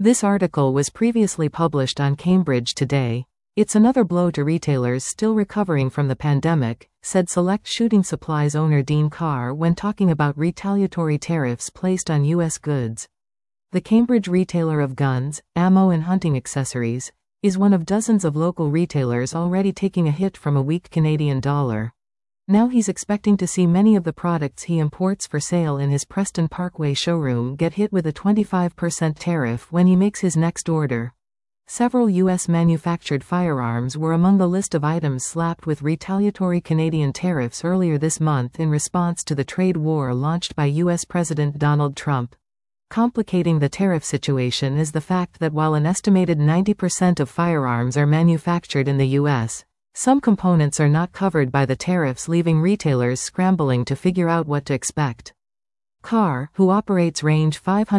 This article was previously published on Cambridge Today. It's another blow to retailers still recovering from the pandemic, said Select Shooting Supplies owner Dean Carr when talking about retaliatory tariffs placed on U.S. goods. The Cambridge retailer of guns, ammo and hunting accessories is one of dozens of local retailers already taking a hit from a weak Canadian dollar. Now he's expecting to see many of the products he imports for sale in his Preston Parkway showroom get hit with a 25% tariff when he makes his next order. Several U.S. manufactured firearms were among the list of items slapped with retaliatory Canadian tariffs earlier this month in response to the trade war launched by U.S. President Donald Trump. Complicating the tariff situation is the fact that while an estimated 90% of firearms are manufactured in the U.S., some components are not covered by the tariffs, leaving retailers scrambling to figure out what to expect. Carr, who operates Range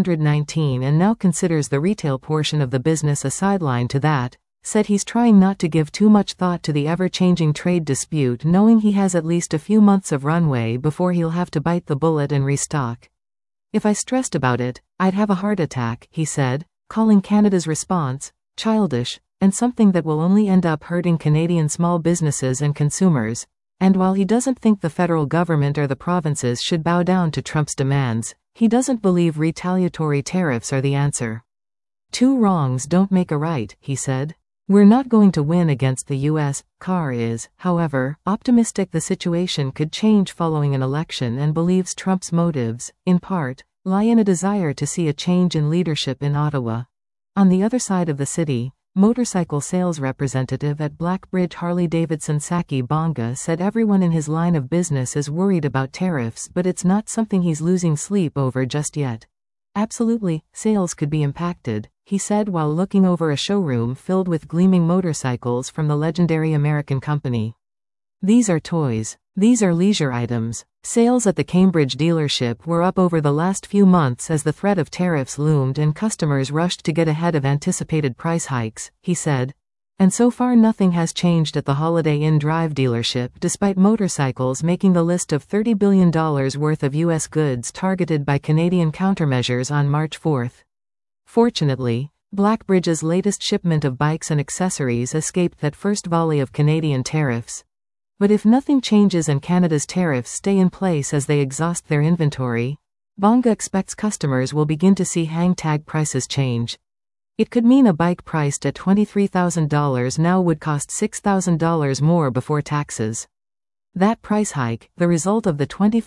519 and now considers the retail portion of the business a sideline to that, said he's trying not to give too much thought to the ever-changing trade dispute, knowing he has at least a few months of runway before he'll have to bite the bullet and restock. "If I stressed about it, I'd have a heart attack," he said, calling Canada's response childish and something that will only end up hurting Canadian small businesses and consumers. And while he doesn't think the federal government or the provinces should bow down to Trump's demands, he doesn't believe retaliatory tariffs are the answer. "Two wrongs don't make a right," he said. "We're not going to win against the U.S. Carr is, however, optimistic the situation could change following an election and believes Trump's motives, in part, lie in a desire to see a change in leadership in Ottawa. On the other side of the city, motorcycle sales representative at Blackbridge Harley-Davidson Saki Bonga said everyone in his line of business is worried about tariffs, but it's not something he's losing sleep over just yet. "Absolutely, sales could be impacted," he said while looking over a showroom filled with gleaming motorcycles from the legendary American company. "These are toys. These are leisure items." Sales at the Cambridge dealership were up over the last few months as the threat of tariffs loomed and customers rushed to get ahead of anticipated price hikes, he said. And so far nothing has changed at the Holiday Inn Drive dealership, despite motorcycles making the list of $30 billion worth of U.S. goods targeted by Canadian countermeasures on March 4. Fortunately, Blackbridge's latest shipment of bikes and accessories escaped that first volley of Canadian tariffs. But if nothing changes and Canada's tariffs stay in place as they exhaust their inventory, Bonga expects customers will begin to see hang tag prices change. It could mean a bike priced at $23,000 now would cost $6,000 more before taxes. That price hike, the result of the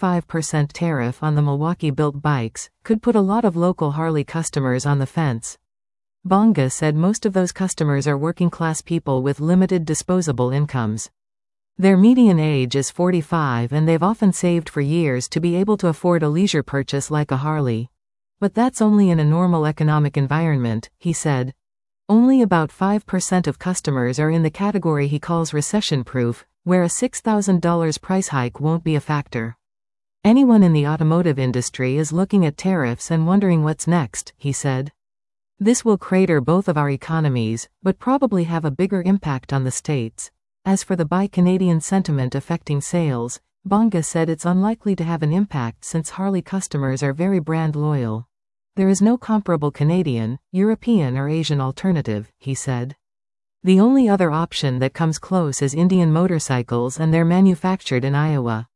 25% tariff on the Milwaukee-built bikes, could put a lot of local Harley customers on the fence. Bonga said most of those customers are working-class people with limited disposable incomes. Their median age is 45 and they've often saved for years to be able to afford a leisure purchase like a Harley. But that's only in a normal economic environment, he said. Only about 5% of customers are in the category he calls recession-proof, where a $6,000 price hike won't be a factor. Anyone in the automotive industry is looking at tariffs and wondering what's next, he said. This will crater both of our economies, but probably have a bigger impact on the states. As for the Buy Canadian sentiment affecting sales, Bonga said it's unlikely to have an impact since Harley customers are very brand loyal. There is no comparable Canadian, European or Asian alternative, he said. The only other option that comes close is Indian motorcycles, and they're manufactured in Iowa.